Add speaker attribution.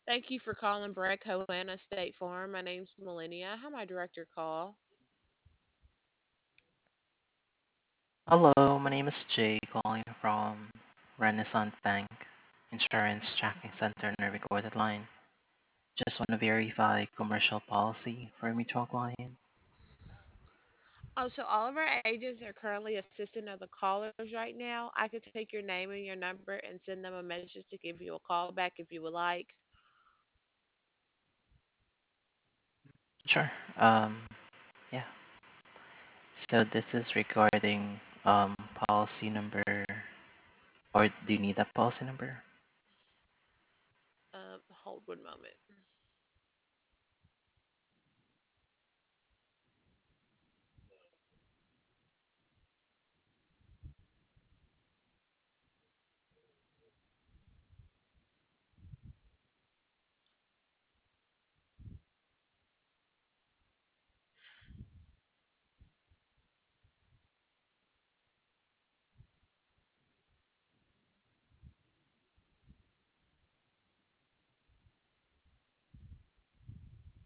Speaker 1: Thank you for calling Brett Coana State Farm. My name's Millennia. How may I direct your call?
Speaker 2: Hello, my name is Jay calling from Renaissance Bank Insurance Tracking Center on a recorded line. Just want to verify commercial policy for a mutual client.
Speaker 1: Oh, so all of our agents are currently assisting other callers right now. I could take your name and your number and send them a message to give you a call back if you would like.
Speaker 2: Sure. Yeah. So this is regarding policy number, or do you need that policy number?
Speaker 1: Hold one moment.